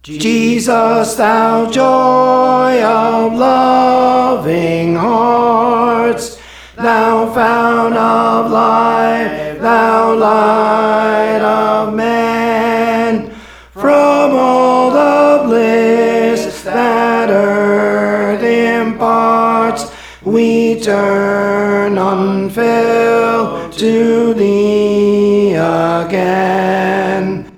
Jesus, thou joy of loving hearts, thou fount of life, thou light of man, from all the bliss that earth imparts, we turn unfilled to thee again.